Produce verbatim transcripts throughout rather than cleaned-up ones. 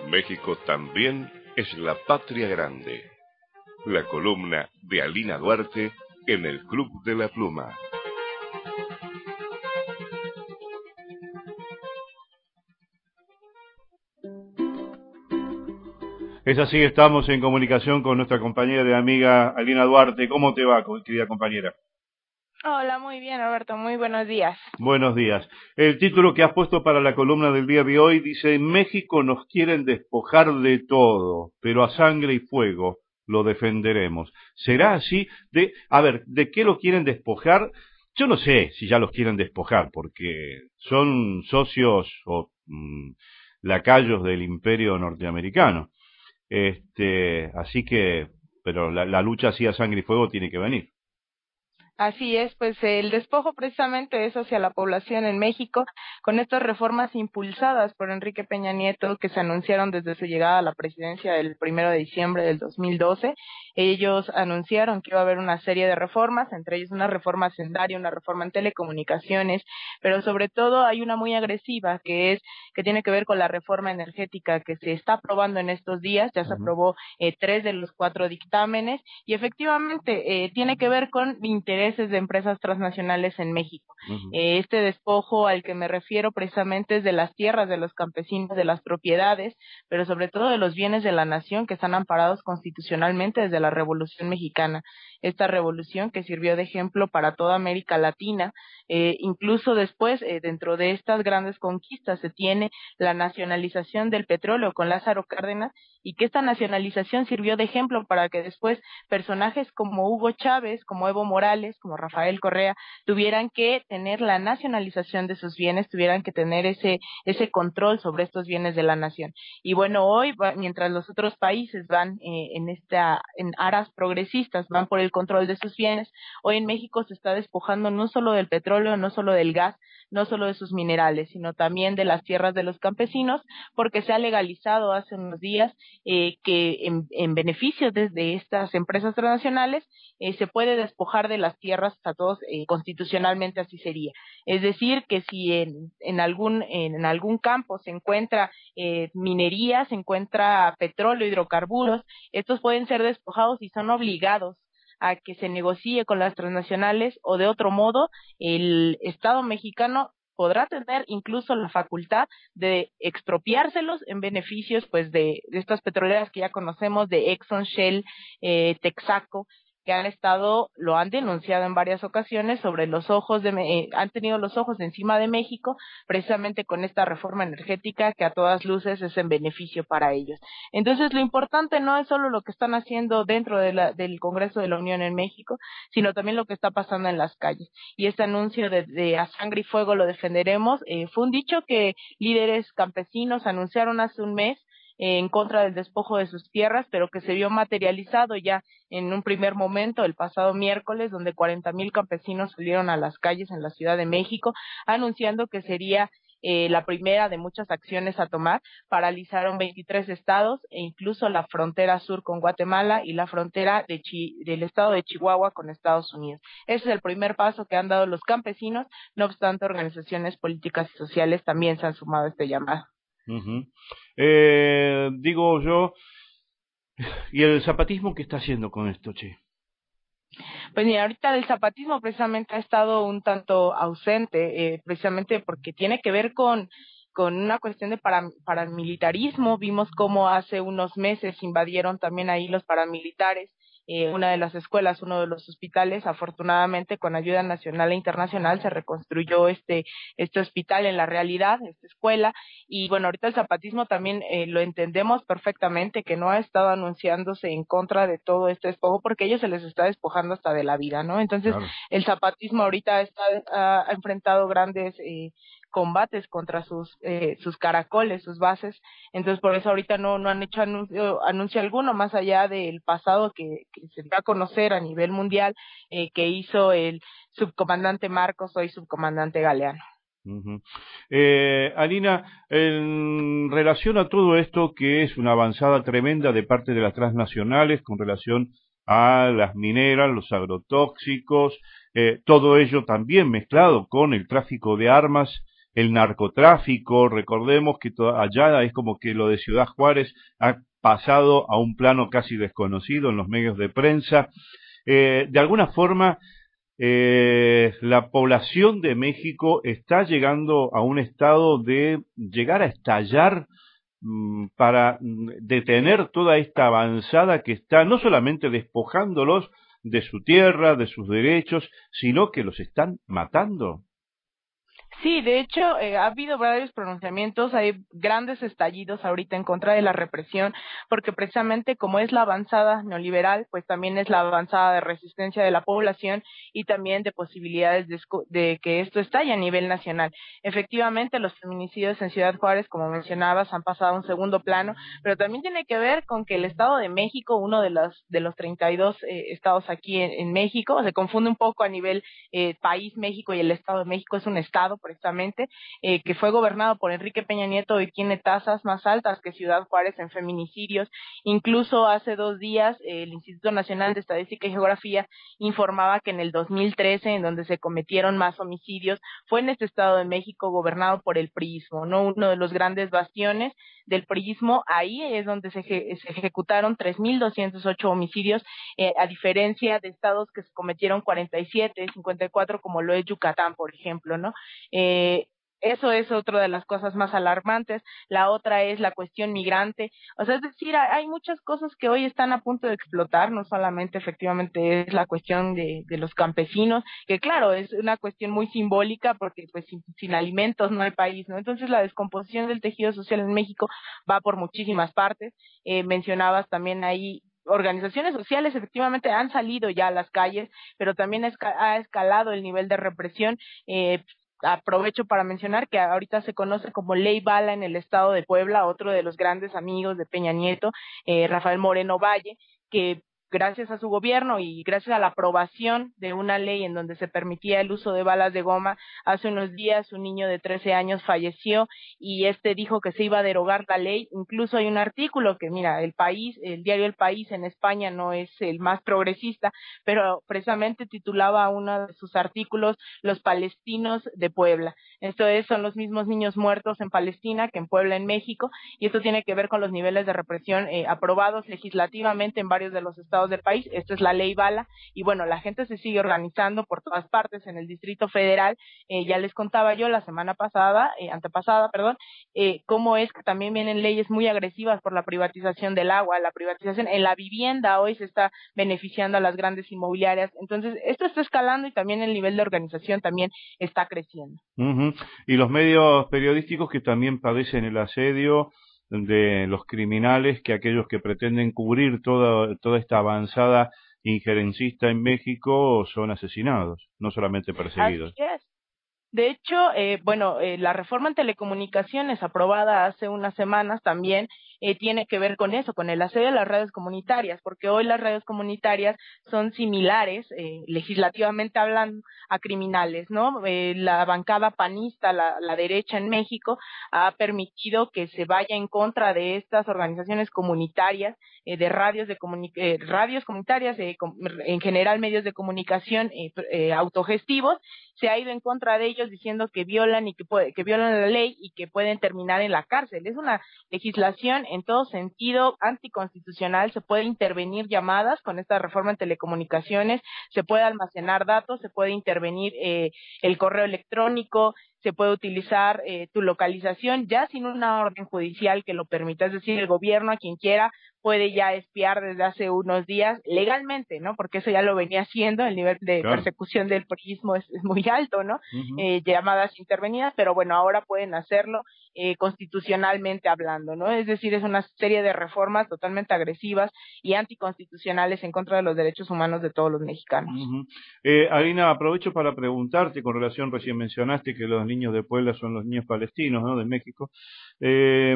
México también es la patria grande. La columna de Alina Duarte en el Club de la Pluma. Es así, estamos en comunicación con nuestra compañera y amiga Alina Duarte. ¿Cómo te va, querida compañera? Hola, muy bien, Roberto, muy buenos días. Buenos días. El título que has puesto para la columna del día de hoy dice: en México nos quieren despojar de todo, pero a sangre y fuego lo defenderemos. ¿Será así? De, a ver, ¿de qué lo quieren despojar? Yo no sé si ya los quieren despojar, porque son socios o mmm, lacayos del imperio norteamericano. Este, así que, pero la, la lucha así a sangre y fuego tiene que venir. Así es, pues el despojo precisamente es hacia la población en México, con estas reformas impulsadas por Enrique Peña Nieto que se anunciaron desde su llegada a la presidencia el primero de diciembre del dos mil doce. Ellos anunciaron que iba a haber una serie de reformas, entre ellas una reforma hacendaria, una reforma en telecomunicaciones, pero sobre todo hay una muy agresiva que es que tiene que ver con la reforma energética que se está aprobando en estos días. Ya se Uh-huh. aprobó eh, tres de los cuatro dictámenes y efectivamente eh, tiene que ver con interés de empresas transnacionales en México. Uh-huh. Eh, este despojo al que me refiero precisamente es de las tierras, de los campesinos, de las propiedades, pero sobre todo de los bienes de la nación que están amparados constitucionalmente desde la Revolución Mexicana. Esta revolución que sirvió de ejemplo para toda América Latina, eh, incluso después, eh, dentro de estas grandes conquistas, se tiene la nacionalización del petróleo con Lázaro Cárdenas, y que esta nacionalización sirvió de ejemplo para que después personajes como Hugo Chávez, como Evo Morales, como Rafael Correa, tuvieran que tener la nacionalización de sus bienes, tuvieran que tener ese ese control sobre estos bienes de la nación. Y bueno, hoy, mientras los otros países van eh, en esta en aras progresistas, van por el control de sus bienes, hoy en México se está despojando no solo del petróleo, no solo del gas, no solo de sus minerales, sino también de las tierras de los campesinos, porque se ha legalizado hace unos días eh, que en, en beneficio de, de estas empresas transnacionales eh, se puede despojar de las tierras a todos, eh, constitucionalmente así sería. Es decir, que si en, en algún en algún campo se encuentra eh, minería, se encuentra petróleo, hidrocarburos, estos pueden ser despojados y son obligados a que se negocie con las transnacionales, o de otro modo el Estado mexicano podrá tener incluso la facultad de expropiárselos en beneficios pues de, de estas petroleras que ya conocemos, de Exxon, Shell, eh, Texaco, que han estado, lo han denunciado en varias ocasiones sobre los ojos de, eh, han tenido los ojos encima de México, precisamente con esta reforma energética que a todas luces es en beneficio para ellos. Entonces, lo importante no es solo lo que están haciendo dentro de la, del Congreso de la Unión en México, sino también lo que está pasando en las calles. Y este anuncio de, de a sangre y fuego lo defenderemos, eh, fue un dicho que líderes campesinos anunciaron hace un mes, en contra del despojo de sus tierras, pero que se vio materializado ya en un primer momento el pasado miércoles, donde cuarenta mil campesinos salieron a las calles en la Ciudad de México anunciando que sería eh, la primera de muchas acciones a tomar. Paralizaron veintitrés estados e incluso la frontera sur con Guatemala y la frontera de Chi del estado de Chihuahua con Estados Unidos. Ese es el primer paso que han dado los campesinos. No obstante, organizaciones políticas y sociales también se han sumado a este llamado. Uh-huh. Eh, digo yo, ¿y el zapatismo qué está haciendo con esto, che? Pues mira, ahorita el zapatismo precisamente ha estado un tanto ausente, eh, precisamente porque tiene que ver con con una cuestión de para, paramilitarismo. Vimos cómo hace unos meses invadieron también ahí los paramilitares eh, una de las escuelas, uno de los hospitales. Afortunadamente, con ayuda nacional e internacional, se reconstruyó este este hospital en la realidad, esta escuela. Y bueno, ahorita el zapatismo también eh, lo entendemos perfectamente, que no ha estado anunciándose en contra de todo este despojo, porque a ellos se les está despojando hasta de la vida, ¿no? Entonces, claro, el zapatismo ahorita está, ha, ha enfrentado grandes eh, combates contra sus eh, sus caracoles, sus bases. Entonces por eso ahorita no no han hecho anuncio, anuncio alguno, más allá del pasado que, que se dio a conocer a nivel mundial, eh, que hizo el subcomandante Marcos, hoy subcomandante Galeano. Uh-huh. eh, Alina, en relación a todo esto, que es una avanzada tremenda de parte de las transnacionales con relación a las mineras, los agrotóxicos, eh, todo ello también mezclado con el tráfico de armas el narcotráfico. Recordemos que allá es como que lo de Ciudad Juárez ha pasado a un plano casi desconocido en los medios de prensa. Eh, de alguna forma, eh, la población de México está llegando a un estado de llegar a estallar mmm, para detener toda esta avanzada que está no solamente despojándolos de su tierra, de sus derechos, sino que los están matando. Sí, de hecho, eh, ha habido varios pronunciamientos, hay grandes estallidos ahorita en contra de la represión, porque precisamente como es la avanzada neoliberal, pues también es la avanzada de resistencia de la población y también de posibilidades de, de que esto estalle a nivel nacional. Efectivamente, los feminicidios en Ciudad Juárez, como mencionabas, han pasado a un segundo plano, pero también tiene que ver con que el Estado de México, uno de los de los treinta y dos eh, estados aquí en, en México, se confunde un poco a nivel eh, país México y el Estado de México es un estado, precisamente, eh, que fue gobernado por Enrique Peña Nieto y tiene tasas más altas que Ciudad Juárez en feminicidios. Incluso hace dos días eh, el Instituto Nacional de Estadística y Geografía informaba que en el dos mil trece, en donde se cometieron más homicidios, fue en este Estado de México gobernado por el priismo, ¿no? Uno de los grandes bastiones del priismo. Ahí es donde se, se ejecutaron tres mil doscientos ocho homicidios, eh, a diferencia de estados que se cometieron cuarenta y siete, cincuenta y cuatro, como lo es Yucatán, por ejemplo, ¿no? Eh, eso es otra de las cosas más alarmantes. La otra es la cuestión migrante. O sea, es decir, hay muchas cosas que hoy están a punto de explotar, no solamente efectivamente es la cuestión de, de los campesinos, que claro, es una cuestión muy simbólica porque pues sin, sin alimentos no hay país, ¿no? Entonces la descomposición del tejido social en México va por muchísimas partes. Eh, mencionabas también ahí organizaciones sociales efectivamente han salido ya a las calles, pero también ha escalado el nivel de represión. Eh, Aprovecho para mencionar que ahorita se conoce como Ley Bala en el estado de Puebla, otro de los grandes amigos de Peña Nieto, eh, Rafael Moreno Valle, que gracias a su gobierno y gracias a la aprobación de una ley en donde se permitía el uso de balas de goma, hace unos días un niño de trece años falleció y este dijo que se iba a derogar la ley. Incluso hay un artículo que, mira, el país, el diario El País en España no es el más progresista, pero precisamente titulaba uno de sus artículos Los palestinos de Puebla. Esto es, son los mismos niños muertos en Palestina que en Puebla, en México, y esto tiene que ver con los niveles de represión eh, aprobados legislativamente en varios de los estados del país. Esta es la Ley Bala y bueno, la gente se sigue organizando por todas partes en el Distrito Federal. Eh, ya les contaba yo la semana pasada, eh, antepasada, perdón, eh, cómo es que también vienen leyes muy agresivas por la privatización del agua, la privatización en la vivienda hoy se está beneficiando a las grandes inmobiliarias. Entonces, esto está escalando y también el nivel de organización también está creciendo. Uh-huh. Y los medios periodísticos que también padecen el asedio de los criminales, que aquellos que pretenden cubrir toda, toda esta avanzada injerencista en México son asesinados, no solamente perseguidos. Así es. De hecho, eh, bueno, eh, la reforma en telecomunicaciones aprobada hace unas semanas también eh, tiene que ver con eso, con el asedio de las radios comunitarias, porque hoy las radios comunitarias son similares, eh, legislativamente hablando, a criminales, ¿no? Eh, la bancada panista, la, la derecha en México, ha permitido que se vaya en contra de estas organizaciones comunitarias, eh, de radios de comuni eh, radios comunitarias, eh, com en general medios de comunicación eh, eh, autogestivos. Se ha ido en contra de ellos diciendo que violan y que, puede, que violan la ley y que pueden terminar en la cárcel. Es una legislación en todo sentido anticonstitucional. Se puede intervenir llamadas con esta reforma en telecomunicaciones, se puede almacenar datos, se puede intervenir eh, el correo electrónico, se puede utilizar eh, tu localización ya sin una orden judicial que lo permita. Es decir, el gobierno a quien quiera puede ya espiar desde hace unos días legalmente, ¿no? Porque eso ya lo venía haciendo, el nivel de claro. persecución del priismo es, es muy alto, ¿no? Uh-huh. eh, llamadas intervenidas, pero bueno, ahora pueden hacerlo eh, constitucionalmente hablando, ¿no? Es decir, es una serie de reformas totalmente agresivas y anticonstitucionales en contra de los derechos humanos de todos los mexicanos. Uh-huh. eh, Alina, aprovecho para preguntarte con relación, recién mencionaste que los niños de Puebla son los niños palestinos, ¿no? De México. Eh,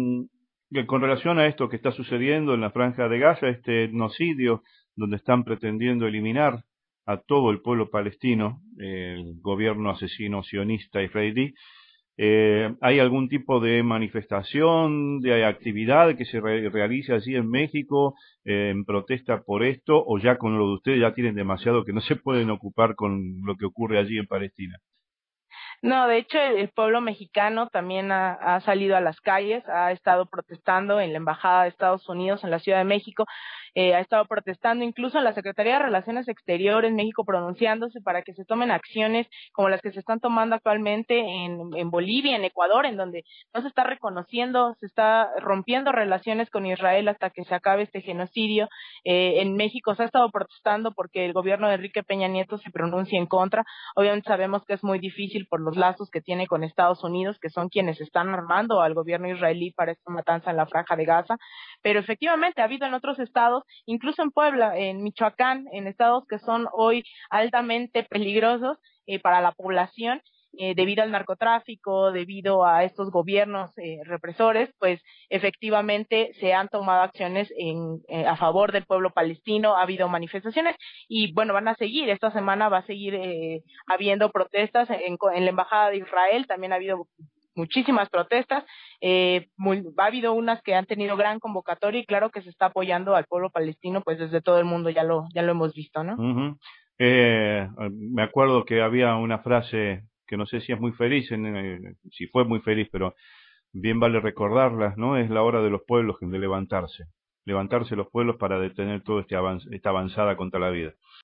con relación a esto que está sucediendo en la Franja de Gaza, este etnocidio donde están pretendiendo eliminar a todo el pueblo palestino, eh, el gobierno asesino sionista israelí, eh, ¿hay algún tipo de manifestación, de actividad que se re realice allí en México eh, en protesta por esto, o ya con lo de ustedes ya tienen demasiado que no se pueden ocupar con lo que ocurre allí en Palestina? No, de hecho, el, el pueblo mexicano también ha, ha salido a las calles, ha estado protestando en la Embajada de Estados Unidos en la Ciudad de México, eh, ha estado protestando incluso en la Secretaría de Relaciones Exteriores, México pronunciándose para que se tomen acciones como las que se están tomando actualmente en, en Bolivia, en Ecuador, en donde no se está reconociendo, se está rompiendo relaciones con Israel hasta que se acabe este genocidio. Eh, en México se ha estado protestando porque el gobierno de Enrique Peña Nieto se pronuncie en contra. Obviamente sabemos que es muy difícil por los lazos que tiene con Estados Unidos, que son quienes están armando al gobierno israelí para esta matanza en la Franja de Gaza, pero efectivamente ha habido en otros estados, incluso en Puebla, en Michoacán, en estados que son hoy altamente peligrosos eh, para la población, eh, debido al narcotráfico, debido a estos gobiernos eh, represores, pues efectivamente se han tomado acciones en, eh, a favor del pueblo palestino, ha habido manifestaciones y bueno, van a seguir, esta semana va a seguir eh, habiendo protestas en, en la Embajada de Israel, también ha habido muchísimas protestas, eh, muy, ha habido unas que han tenido gran convocatoria y claro que se está apoyando al pueblo palestino, pues desde todo el mundo ya lo, ya lo hemos visto, ¿no? Uh-huh. eh, me acuerdo que había una frase que no sé si es muy feliz, en, eh, si fue muy feliz, pero bien vale recordarla, ¿no? Es la hora de los pueblos de levantarse, levantarse los pueblos para detener toda este avanz, esta avanzada contra la vida.